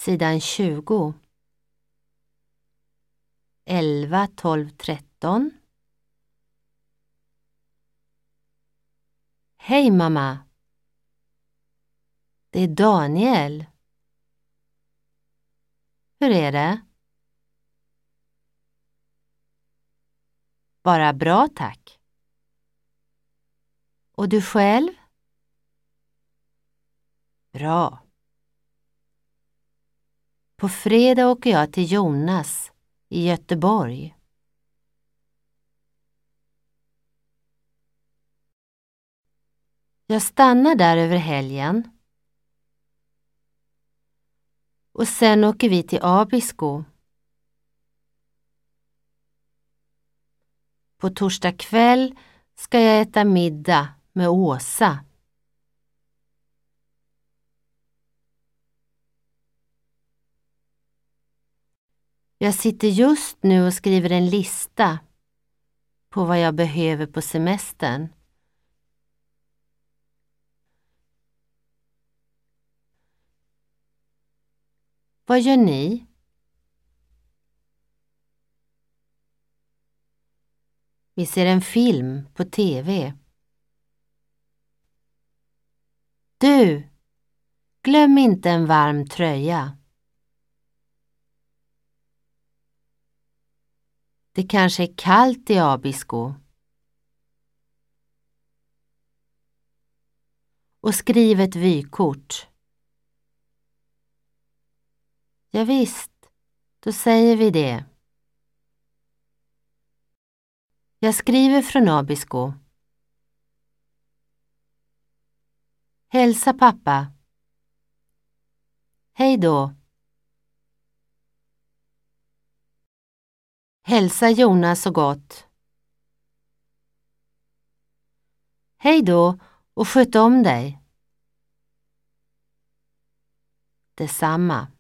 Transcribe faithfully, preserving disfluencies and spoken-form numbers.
Sidan tjugo. elva, tolv, tretton. Hej mamma. Det är Daniel. Hur är det? Bara bra, tack. Och du själv? Bra. På fredag åker jag till Jonas i Göteborg. Jag stannar där över helgen. Och sen åker vi till Abisko. På torsdag kväll ska jag äta middag med Åsa. Jag sitter just nu och skriver en lista på vad jag behöver på semestern. Vad gör ni? Vi ser en film på tv. Du, glöm inte en varm tröja. Det kanske är kallt i Abisko. Och skriv ett vykort. Ja, visst, då säger vi det. Jag skriver från Abisko. Hälsa pappa. Hej då. Hälsa Jonas så gott. Hej då och sköt om dig. Detsamma.